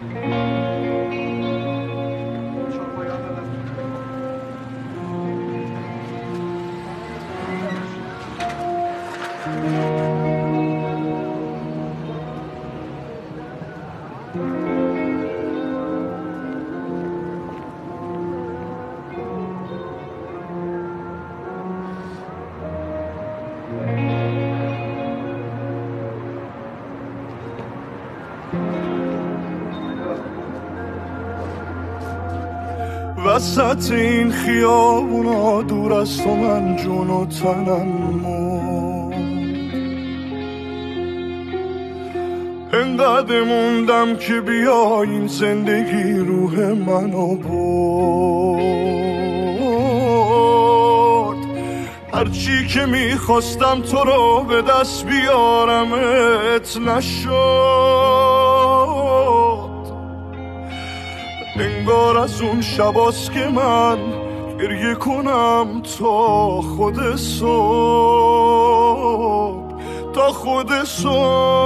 وسط این خیابونا دور از تو من جون و تنم موند، انقدر موندم که بیا این زندگی روح منو برد. هرچی که میخواستم تو رو به دست بیارمت نشد. انگار از اون شباست که من گریه کنم تا خود صبح، تا خود صبح.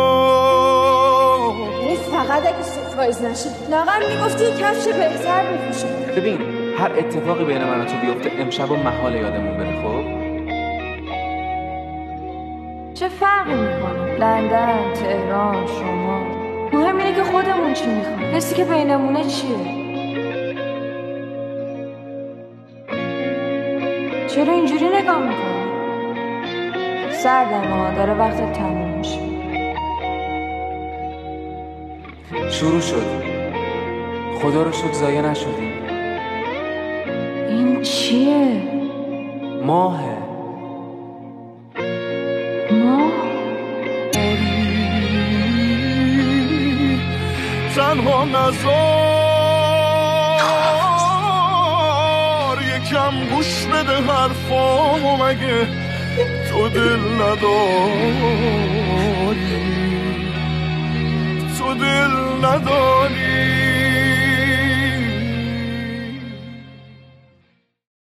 این فقط اگه سورپرایز نشه. لاغر میگفتی کفش بهتر بپوشم. ببین هر اتفاقی بین من و تو بیفته امشب و محال یادمون بره. خب چه فرقی میکنه؟ لندن، تهران، شما، مهم اینه که خودمون چی میخوایم. حسی که بینمونه چیه؟ چرا اینجوری نگاه میکنی؟ سردم داره وقتت تموم میشه. شروع شد، خدا رو شکر ضایع نشدیم. این چیه؟ ماهه. ماه؟ تنها نزار یکم گوش بده حرفامو، مگه تو دل نداری؟ تو دل نداری؟